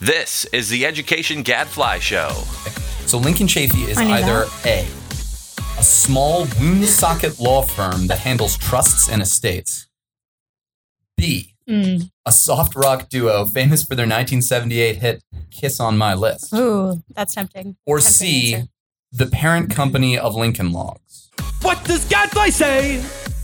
This is the Education Gadfly Show. So Lincoln Chafee is either A, a small wound socket law firm that handles trusts and estates, B, a soft rock duo famous for their 1978 hit Kiss on My List, Ooh, that's tempting. or Tempting C, answer. the parent company of Lincoln Logs. What does Gadfly say?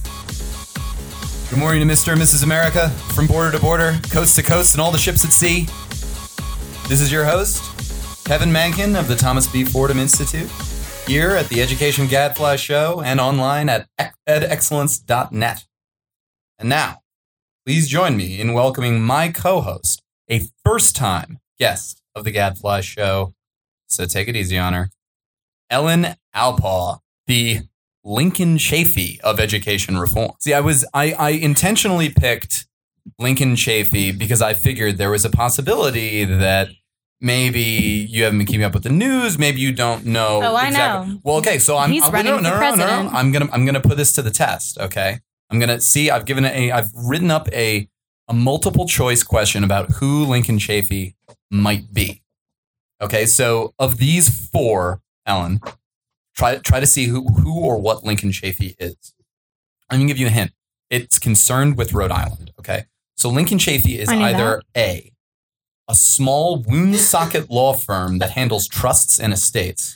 Good morning to Mr. and Mrs. America, from border to border, coast to coast, and all the ships at sea. This is your host, Kevin Mankin of the Thomas B. Fordham Institute, here at the Education Gadfly Show and online at edexcellence.net. And now, please join me in welcoming my co-host, a first-time guest of the Gadfly Show, so take it easy on her, Ellen Alpaugh, the Lincoln Chafee of education reform. See, I intentionally picked Lincoln Chafee because I figured there was a possibility that maybe you haven't been keeping up with the news. Maybe you don't know. Oh, I exactly. know. Well, okay, so He's running for president. I'm gonna put this to the test. Okay, I'm gonna see. I've written up a multiple choice question about who Lincoln Chafee might be. Okay, so of these four, Ellen, try to see who or what Lincoln Chafee is. I'm gonna give you a hint. It's concerned with Rhode Island. Okay, so Lincoln Chafee is either A, a small wound socket law firm that handles trusts and estates,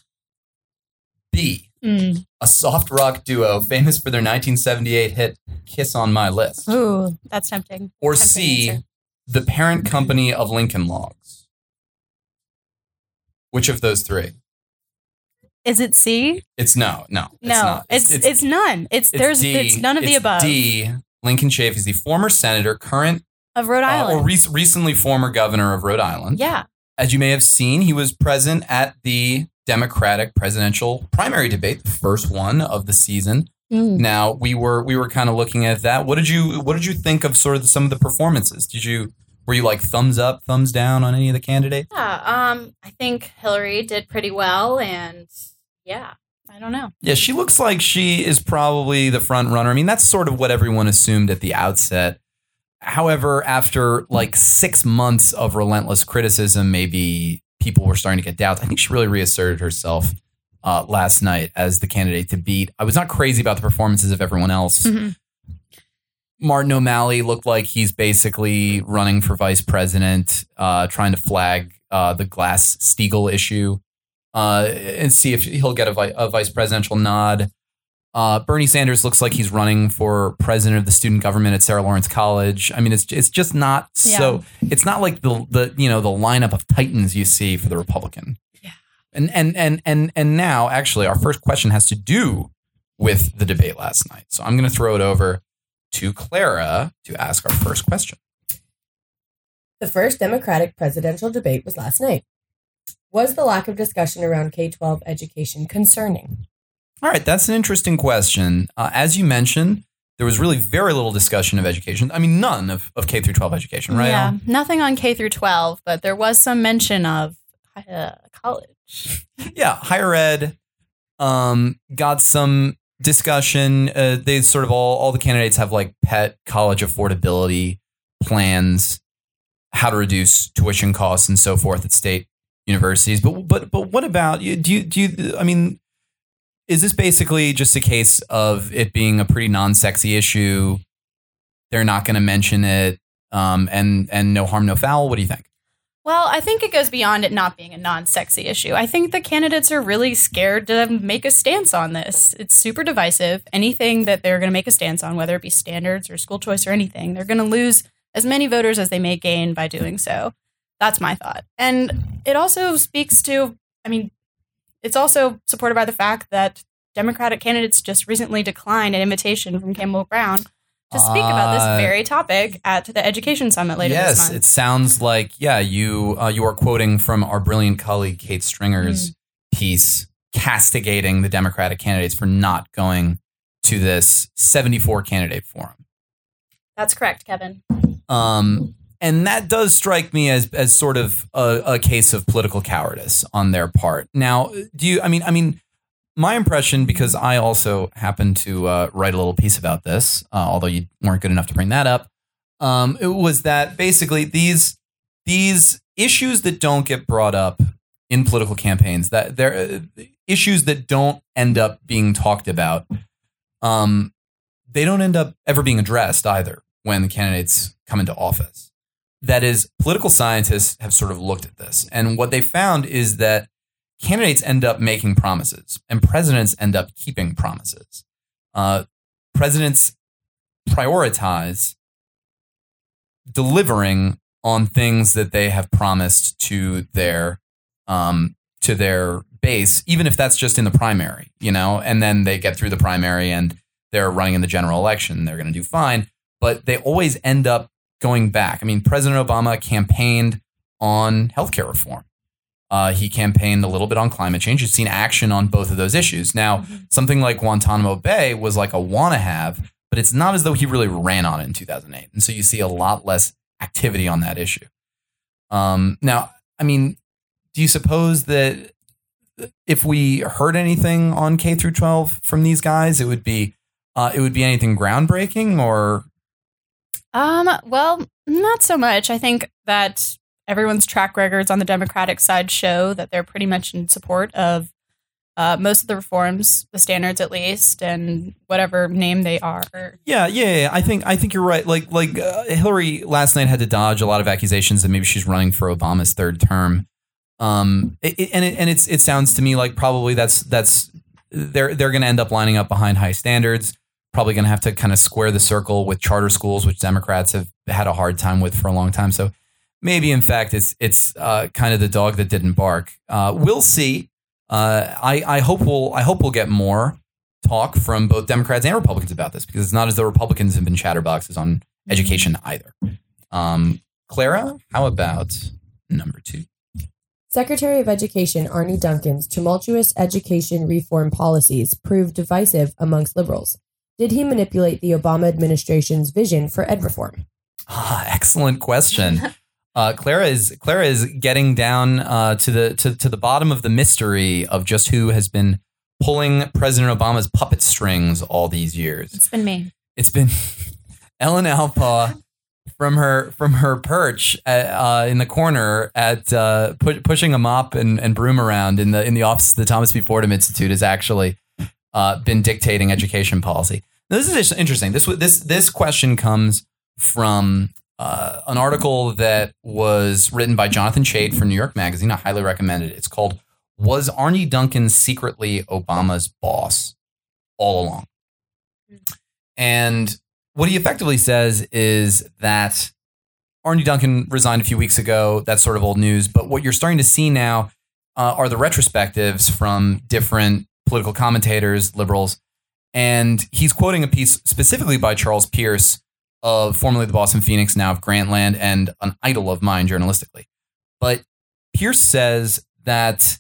B, a soft rock duo famous for their 1978 hit Kiss on My List, Ooh, that's tempting. or Tempting C, answer. the parent company of Lincoln Logs. Which of those three? Is it C? It's no. No, not. it's none. It's none of the above. D. Lincoln Chafee is the former senator, current Of Rhode Island. or recently former governor of Rhode Island. Yeah. As you may have seen, he was present at the Democratic presidential primary debate, the first one of the season. Now we were kind of looking at that. What did you think of sort of some of the performances? Were you like thumbs up, thumbs down on any of the candidates? Yeah, I think Hillary did pretty well, and yeah, I don't know. Yeah, she looks like she is probably the front runner. I mean, that's sort of what everyone assumed at the outset. However, after like 6 months of relentless criticism, maybe people were starting to get doubts. I think she really reasserted herself last night as the candidate to beat. I was not crazy about the performances of everyone else. Mm-hmm. Martin O'Malley looked like he's basically running for vice president, trying to flag the Glass-Steagall issue and see if he'll get a vice presidential nod. Bernie Sanders looks like he's running for president of the student government at Sarah Lawrence College. I mean, it's just not so. It's not like the lineup of titans you see for the Republican. Yeah. And now actually our first question has to do with the debate last night. So I'm going to throw it over to Clara to ask our first question. The first Democratic presidential debate was last night. Was the lack of discussion around K-12 education concerning? All right, that's an interesting question. As you mentioned, there was really very little discussion of education. I mean, none of K through 12 education, right? Yeah, nothing on K through 12, but there was some mention of college. Yeah, higher ed got some discussion. They sort of all the candidates have like pet college affordability plans, how to reduce tuition costs and so forth at state universities. But what about you? Do you? I mean, is this basically just a case of it being a pretty non-sexy issue? They're not going to mention it, and no harm, no foul. What do you think? Well, I think it goes beyond it not being a non-sexy issue. I think the candidates are really scared to make a stance on this. It's super divisive. Anything that they're going to make a stance on, whether it be standards or school choice or anything, they're going to lose as many voters as they may gain by doing so. That's my thought. And it also speaks to, I mean, it's also supported by the fact that Democratic candidates just recently declined an invitation from Campbell Brown to speak about this very topic at the Education Summit later this month. Yes, it sounds like, you are quoting from our brilliant colleague Kate Stringer's piece castigating the Democratic candidates for not going to this 74 candidate forum. That's correct, Kevin. And that does strike me as sort of a case of political cowardice on their part. Now, my impression, because I also happened to write a little piece about this, although you weren't good enough to bring that up, it was that basically these issues that don't get brought up in political campaigns, that they're issues that don't end up being talked about, they don't end up ever being addressed either when the candidates come into office. That is, political scientists have sort of looked at this, and what they found is that candidates end up making promises, and presidents end up keeping promises. Presidents prioritize delivering on things that they have promised to their base, even if that's just in the primary, and then they get through the primary and they're running in the general election. They're going to do fine, but they always end up going back. I mean, President Obama campaigned on healthcare reform. He campaigned a little bit on climate change. You've seen action on both of those issues. Now, something like Guantanamo Bay was like a want-to-have, but it's not as though he really ran on it in 2008. And so you see a lot less activity on that issue. Now, I mean, do you suppose that if we heard anything on K through 12 from these guys, it would be anything groundbreaking, or? Well, not so much. I think that everyone's track records on the Democratic side show that they're pretty much in support of most of the reforms, the standards at least, and whatever name they are. Yeah. I think you're right. Like Hillary last night had to dodge a lot of accusations that maybe she's running for Obama's third term. It sounds to me like probably that's they're going to end up lining up behind high standards. Probably going to have to kind of square the circle with charter schools, which Democrats have had a hard time with for a long time. So maybe, in fact, it's kind of the dog that didn't bark. We'll see. I hope we'll get more talk from both Democrats and Republicans about this, because it's not as though Republicans have been chatterboxes on education either. Clara, how about number 2? Secretary of Education Arne Duncan's tumultuous education reform policies proved divisive amongst liberals. Did he manipulate the Obama administration's vision for ed reform? Excellent question. Clara is getting down to the bottom of the mystery of just who has been pulling President Obama's puppet strings all these years. It's been me. It's been Ellen Alpaugh from her perch in the corner at pushing a mop and broom around in the office of the Thomas B. Fordham Institute has actually been dictating education policy. Now, this is interesting. This question comes from an article that was written by Jonathan Chait for New York Magazine. I highly recommend it. It's called "Was Arne Duncan Secretly Obama's Boss All Along?" And what he effectively says is that Arne Duncan resigned a few weeks ago. That's sort of old news. But what you're starting to see now are the retrospectives from different political commentators, liberals. And he's quoting a piece specifically by Charles Pierce, of formerly the Boston Phoenix, now of Grantland, and an idol of mine journalistically. But Pierce says that,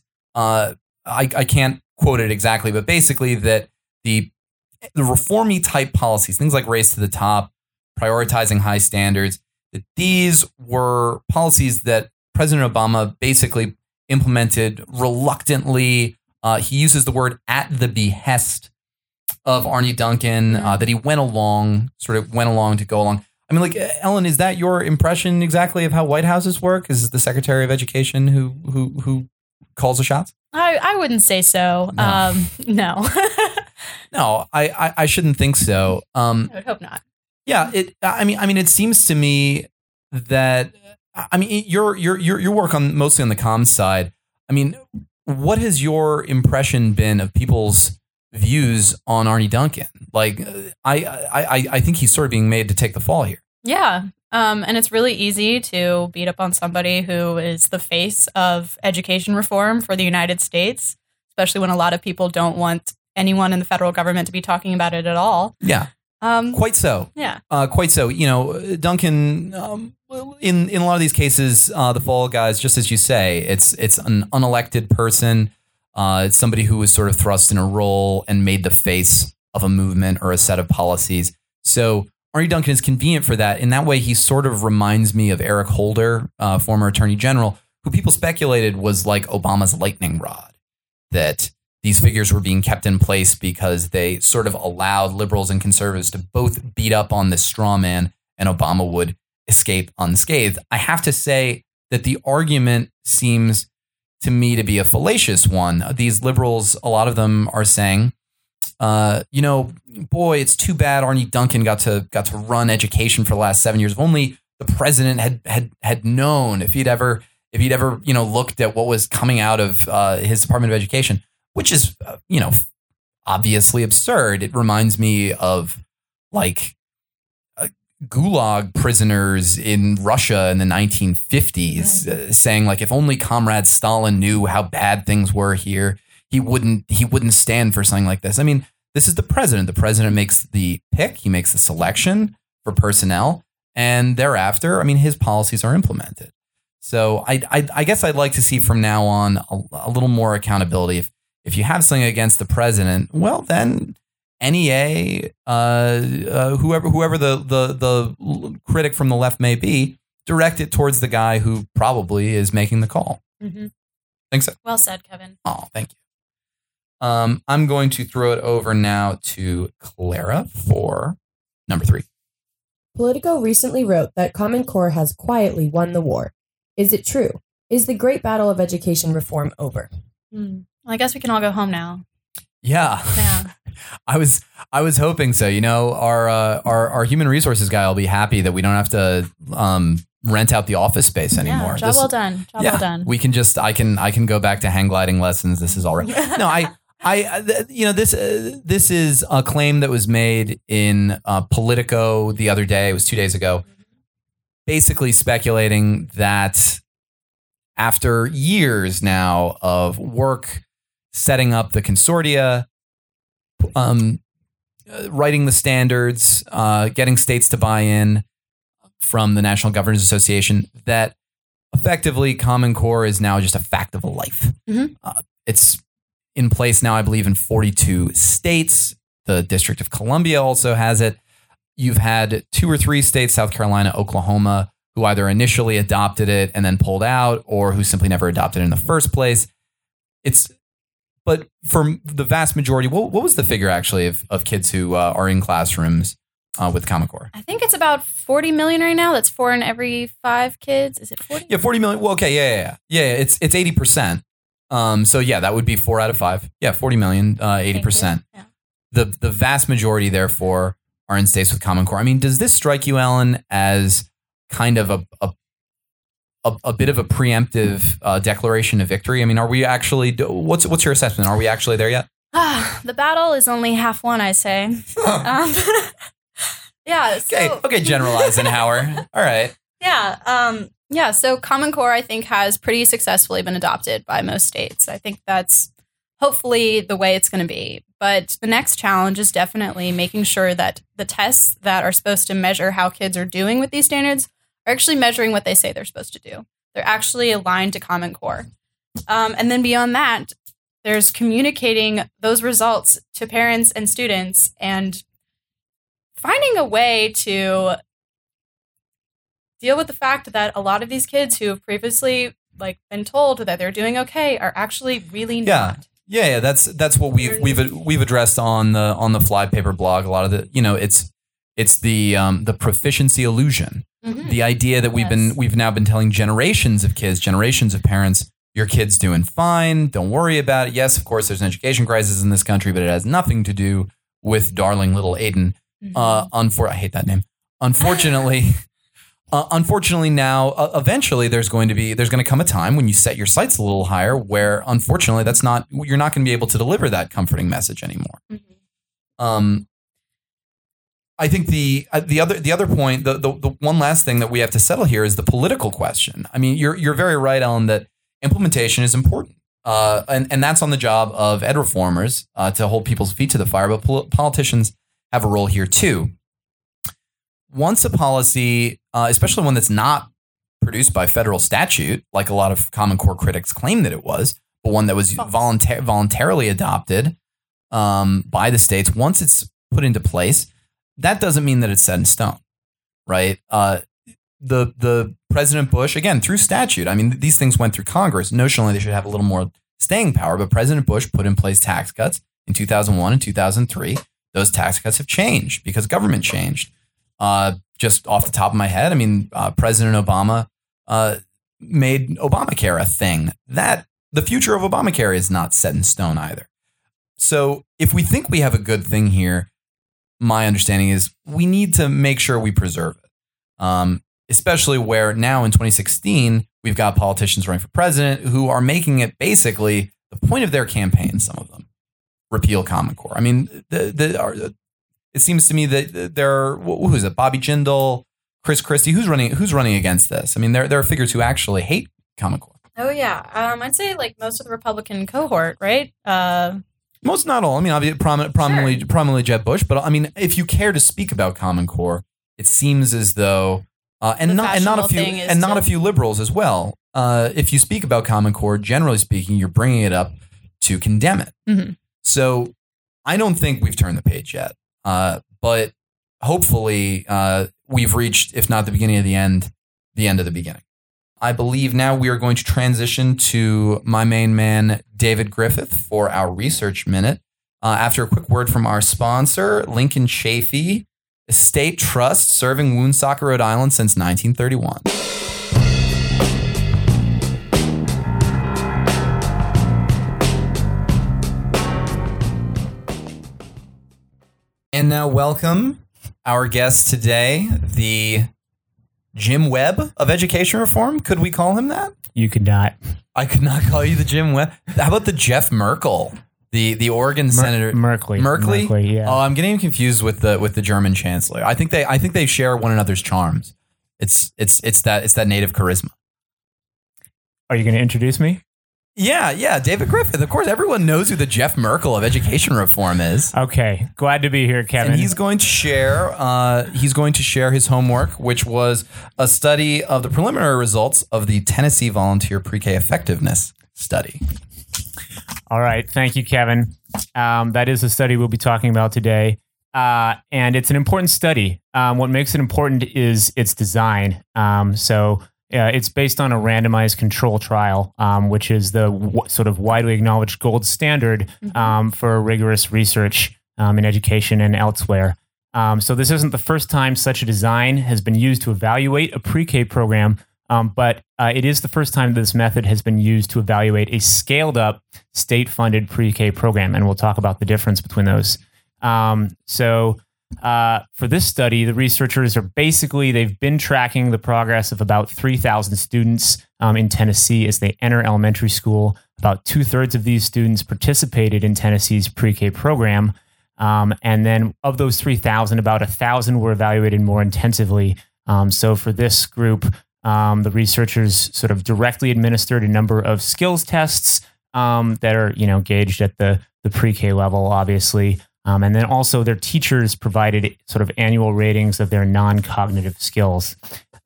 I can't quote it exactly, but basically that the reformy type policies, things like race to the top, prioritizing high standards, that these were policies that President Obama basically implemented reluctantly. He uses the word "at the behest" of Arne Duncan, that he went along to go along. I mean, like, Ellen, is that your impression exactly of how White Houses work? Is it the Secretary of Education who calls the shots? I wouldn't say so. No. No. No, I shouldn't think so. I would hope not. Yeah, I mean, it seems to me that, I mean, your work mostly on the comms side. I mean, what has your impression been of people's views on Arne Duncan? Like, I think he's sort of being made to take the fall here. Yeah. And it's really easy to beat up on somebody who is the face of education reform for the United States, especially when a lot of people don't want anyone in the federal government to be talking about it at all. Yeah. Quite so. Yeah. Quite so. You know, Duncan, in a lot of these cases, the fall guys, just as you say, it's an unelected person. It's somebody who was sort of thrust in a role and made the face of a movement or a set of policies. So Arne Duncan is convenient for that. In that way, he sort of reminds me of Eric Holder, former Attorney General, who people speculated was like Obama's lightning rod, that these figures were being kept in place because they sort of allowed liberals and conservatives to both beat up on this straw man, and Obama would escape unscathed. I have to say that the argument seems to me to be a fallacious one. These liberals, a lot of them are saying, boy, it's too bad Arne Duncan got to run education for the last 7 years. If only the president had known, if he'd ever looked at what was coming out of his Department of Education, which is obviously absurd. It reminds me of like gulag prisoners in Russia in the 1950s, saying like, if only Comrade Stalin knew how bad things were here, he wouldn't stand for something like this. I mean, this is the president. The president makes the pick. He makes the selection for personnel. And thereafter, I mean, his policies are implemented. So I guess I'd like to see from now on a little more accountability. If you have something against the president, well, then NEA, whoever the critic from the left may be, direct it towards the guy who probably is making the call. Mm-hmm. Think so? Well said, Kevin. Oh, thank you. I'm going to throw it over now to Clara for number 3. Politico recently wrote that Common Core has quietly won the war. Is it true? Is the great battle of education reform over? Well, I guess we can all go home now. Yeah. I was hoping so. Our human resources guy will be happy that we don't have to rent out the office space anymore. Yeah, job well done. Well done. We can just I can go back to hang gliding lessons. This is all right. No, this is a claim that was made in Politico the other day. It was 2 days ago, basically speculating that after years now of work setting up the consortia, writing the standards, getting states to buy in from the National Governors Association, that effectively Common Core is now just a fact of life. Mm-hmm. It's in place now, I believe, in 42 states. The District of Columbia also has it. You've had 2 or 3 states, South Carolina, Oklahoma, who either initially adopted it and then pulled out, or who simply never adopted it in the first place. But for the vast majority, what was the figure actually of kids who are in classrooms with Common Core? I think it's about 40 million right now. That's 4 in every 5 kids. Is it 40? Yeah, 40 million. Well, okay, yeah. It's 80%. So yeah, that would be 4 out of 5. Yeah, 40 million, 80%. Yeah. The vast majority, therefore, are in states with Common Core. I mean, does this strike you, Ellen, as kind of a bit of a preemptive declaration of victory? I mean, are we actually? What's your assessment? Are we actually there yet? The battle is only half won, I say. Yeah. So, okay, generalize, Hauer. All right. Yeah. So Common Core, I think, has pretty successfully been adopted by most states. I think that's hopefully the way it's going to be. But the next challenge is definitely making sure that the tests that are supposed to measure how kids are doing with these standards are actually measuring what they say they're supposed to do. They're actually aligned to Common Core. And then beyond that, there's communicating those results to parents and students and finding a way to deal with the fact that a lot of these kids who have previously been told that they're doing okay are actually really not. Yeah. That's what we've addressed on the Flypaper blog. A lot of the it's the proficiency illusion. Mm-hmm. The idea that we've now been telling generations of kids, generations of parents, your kid's doing fine. Don't worry about it. Yes, of course, there's an education crisis in this country, but it has nothing to do with darling little Aiden. Mm-hmm. I hate that name. Unfortunately, now eventually there's going to come a time when you set your sights a little higher, where unfortunately you're not going to be able to deliver that comforting message anymore. Mm-hmm. I think the other point, the one last thing that we have to settle here is the political question. I mean, you're very right, Ellen, that implementation is important, and that's on the job of ed reformers to hold people's feet to the fire. But politicians have a role here too. Once a policy, especially one that's not produced by federal statute, like a lot of Common Core critics claim that it was, but one that was voluntarily adopted by the states, once it's put into place, that doesn't mean that it's set in stone, right? The President Bush, again, through statute, I mean, these things went through Congress. Notionally, they should have a little more staying power, but President Bush put in place tax cuts in 2001 and 2003. Those tax cuts have changed because government changed. Just off the top of my head, I mean, President Obama made Obamacare a thing. That the future of Obamacare is not set in stone either. So if we think we have a good thing here, my understanding is we need to make sure we preserve it. Especially where now in 2016, we've got politicians running for president who are making it basically the point of their campaign, some of them, repeal Common Core. I mean, it seems to me that there are, who is it, Bobby Jindal, Chris Christie, who's running against this? I mean, there are figures who actually hate Common Core. Oh, yeah. I'd say like most of the Republican cohort, right? Most, not all. I mean, obviously, prominently Jeb Bush. But I mean, if you care to speak about Common Core, it seems as though, and not a few liberals as well. If you speak about Common Core, generally speaking, you're bringing it up to condemn it. Mm-hmm. So I don't think we've turned the page yet. But hopefully we've reached, if not the beginning of the end of the beginning. I believe now we are going to transition to my main man, David Griffith, for our Research Minute. After a quick word from our sponsor, Lincoln Chafee Estate Trust, serving Woonsocket, Rhode Island since 1931. And now welcome our guest today, the Jim Webb of education reform. Could we call him that? You could not. I could not call you the Jim Webb. How about the Jeff Merkel, the Oregon senator? Merkley, yeah. Oh, I'm getting confused with the German chancellor. I think they share one another's charms. It's that native charisma. Are you going to introduce me? Yeah, David Griffith. Of course, everyone knows who the Jeff Merkel of education reform is. Okay, glad to be here, Kevin. And he's going to share his homework, which was a study of the preliminary results of the Tennessee Volunteer Pre-K Effectiveness Study. All right, thank you, Kevin. That is the study we'll be talking about today, and it's an important study. What makes it important is its design. It's based on a randomized control trial, which is the sort of widely acknowledged gold standard for rigorous research in education and elsewhere. So this isn't the first time such a design has been used to evaluate a pre-K program, but it is the first time this method has been used to evaluate a scaled-up, state-funded pre-K program, and we'll talk about the difference between those. For this study, the researchers they've been tracking the progress of about 3,000 students in Tennessee as they enter elementary school. About 2/3 of these students participated in Tennessee's pre-K program. And then of those 3,000, about 1,000 were evaluated more intensively. So for this group, the researchers sort of directly administered a number of skills tests that are, gauged at the pre-K level, obviously. And then also their teachers provided sort of annual ratings of their non-cognitive skills.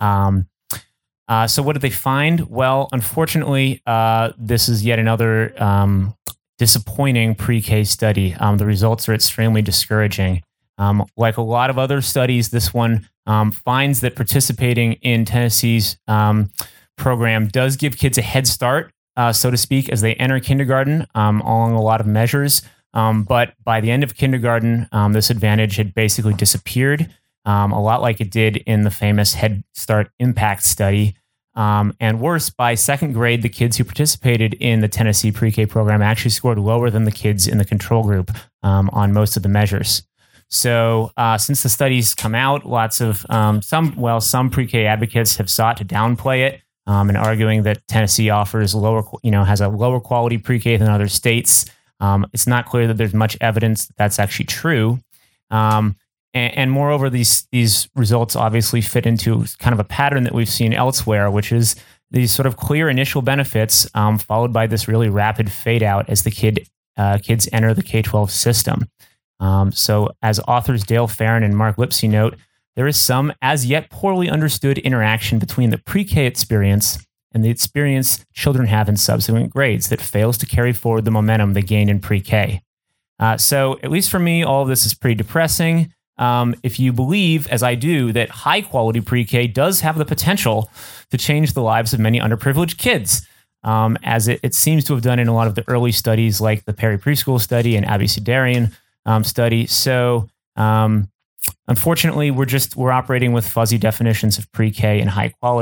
So what did they find? Well, unfortunately, this is yet another disappointing pre-K study. The results are extremely discouraging. Like a lot of other studies, this one finds that participating in Tennessee's program does give kids a head start, so to speak, as they enter kindergarten along a lot of measures. But by the end of kindergarten, this advantage had basically disappeared, a lot like it did in the famous Head Start Impact Study. And worse, by second grade, the kids who participated in the Tennessee pre-K program actually scored lower than the kids in the control group on most of the measures. So since the studies come out, lots of some pre-K advocates have sought to downplay it and arguing that Tennessee offers has a lower quality pre-K than other states. It's not clear that there's much evidence that that's actually true. And moreover, these results obviously fit into kind of a pattern that we've seen elsewhere, which is these sort of clear initial benefits followed by this really rapid fade out as the kids enter the K-12 system. So as authors Dale Farron and Mark Lipsey note, there is some as yet poorly understood interaction between the pre-K experience and the experience children have in subsequent grades that fails to carry forward the momentum they gained in pre-K. So at least for me, all of this is pretty depressing. If you believe, as I do, that high-quality pre-K does have the potential to change the lives of many underprivileged kids, as it seems to have done in a lot of the early studies like the Perry Preschool Study and Abby Sudarian study. So unfortunately, we're operating with fuzzy definitions of pre-K and high quality.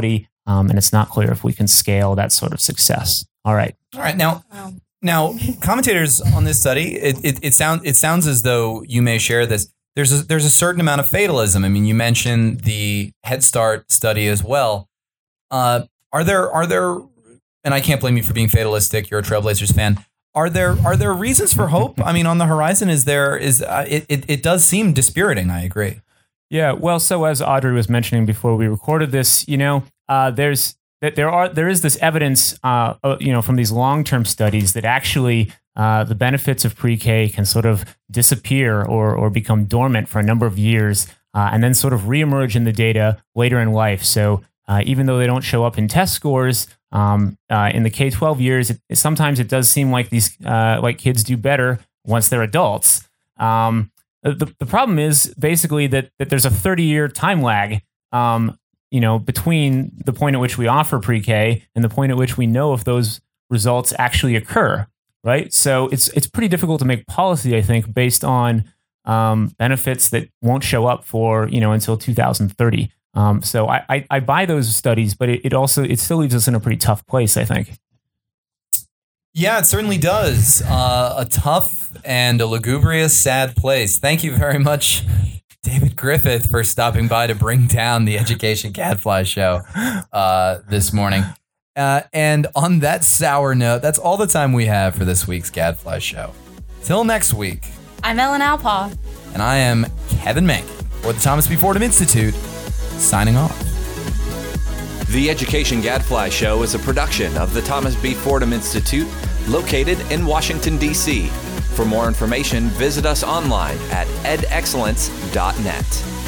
and it's not clear if we can scale that sort of success. All right. Now, commentators on this study, it sounds as though you may share this. There's a certain amount of fatalism. I mean, you mentioned the Head Start study as well. Are there, and I can't blame you for being fatalistic. You're a Trailblazers fan. Are there reasons for hope? I mean, on the horizon, it does seem dispiriting. I agree. Yeah. Well, so as Audrey was mentioning before we recorded this, there is this evidence, from these long-term studies that actually the benefits of pre-K can sort of disappear or become dormant for a number of years, and then sort of reemerge in the data later in life. So even though they don't show up in test scores, in the K-12 years, sometimes it does seem like these like kids do better once they're adults. The problem is basically that there's a 30-year time lag, between the point at which we offer pre-K and the point at which we know if those results actually occur, right? So it's pretty difficult to make policy, I think, based on benefits that won't show up for until 2030. So I buy those studies, but it still leaves us in a pretty tough place, I think. Yeah, it certainly does. A tough and a lugubrious, sad place. Thank you very much, David Griffith, for stopping by to bring down the Education Gadfly show this morning. And on that sour note, that's all the time we have for this week's Gadfly show. Till next week. I'm Ellen Alpaugh. And I am Kevin Mankin for the Thomas B. Fordham Institute, signing off. The Education Gadfly Show is a production of the Thomas B. Fordham Institute, located in Washington, D.C. For more information, visit us online at edexcellence.net.